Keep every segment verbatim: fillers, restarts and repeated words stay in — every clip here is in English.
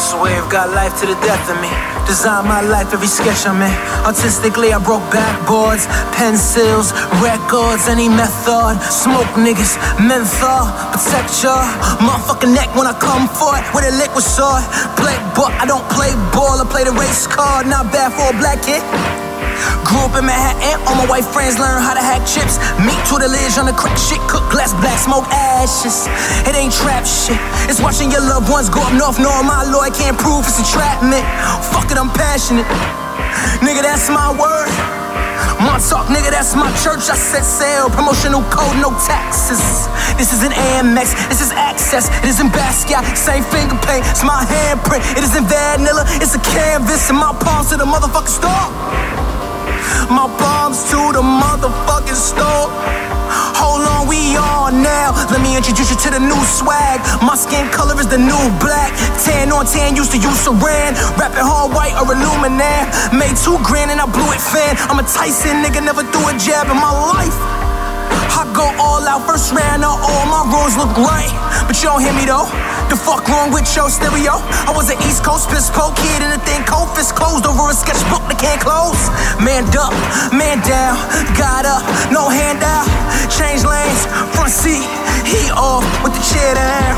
Wave got life to the death of me. Design my life, every sketch I'm in. Artistically, I broke backboards, pencils, records, any method. Smoke niggas, menthol, protect your motherfucking neck when I come for it with a liquid sword. Play, but I don't play ball, I play the race card. Not bad for a black kid. Grew up in Manhattan, all my white friends learn how to hack chips. Meat to the lids on the crack shit, cook glass, black smoke ashes. It ain't trap shit, it's watching your loved ones go up north, knowing my lawyer can't prove it's entrapment. Fuck it, I'm passionate, nigga, that's my word. My talk, nigga, that's my church. I set sail, promotional code, no taxes. This isn't Amex, this is Access. It isn't Basquiat, same finger paint, it's my handprint. It isn't vanilla, it's a canvas. And my palms to the motherfucking store. My palms to the motherfucking store. Hold on, we on now. Let me introduce you to the new swag. My skin color is the new black. Tan on tan, used to use Saran. Rapping hard white or Illuminaire. Made two grand and I blew it fan. I'm a Tyson nigga, never threw a jab in my life. I go all out, first round, now all my rules look right. But you don't hear me though. The fuck wrong with your stereo? I was an East Coast piss po kid and the thing cold fist closed over a sketchbook that can't close. Man up, man down, got up, no handout. Change lanes, front seat, he off with the chair down.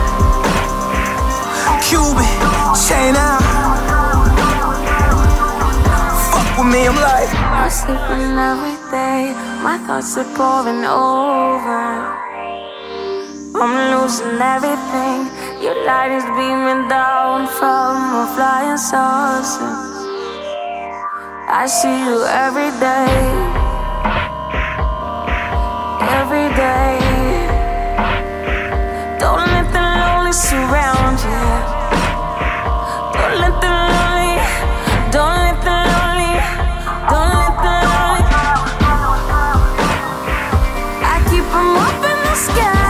Cuban, chain out. Fuck with me, I'm like I'm sleeping every day, my thoughts are pouring over. I'm losing everything. Your light is beaming down from a flying saucer. I see you every day, every day. Don't let the lonely surround you. Don't let the lonely, don't let the lonely, don't let the lonely. I keep 'em up in the sky.